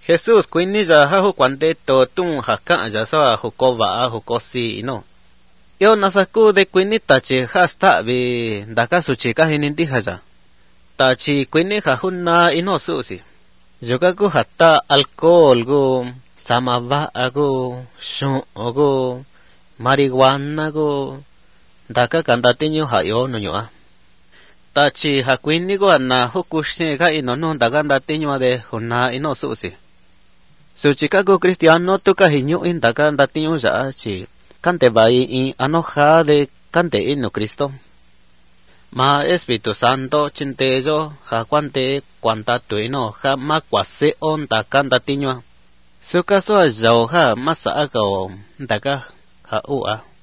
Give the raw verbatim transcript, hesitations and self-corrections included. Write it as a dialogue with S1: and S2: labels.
S1: Jesus quên giờ ha hu quan tế tổ tung hạ cả giờ sao hu có vả hu có si no yo nasaku de quên ta chỉ khasta vì đã cả suci cả hình đi haja ta chỉ quên ha hun na ino su si juga ku hatta alcohol go samava ago shu ogo marijuana go đã cả canta tinyo ha yo no yo ta chỉ ha quên ni go na hu kushne ka ino no đã canta tinyo de hun na ino su si suci ka go cristiano tu ka hinyo in đã canta tinyo ja chỉ cante vai in anoja de cante ino Cristo ma Espíritu Santo chinte yo ha cuante cuanta tuino ha ma quase on ta canta tiño su caso a yo ha masa ago daga ha ua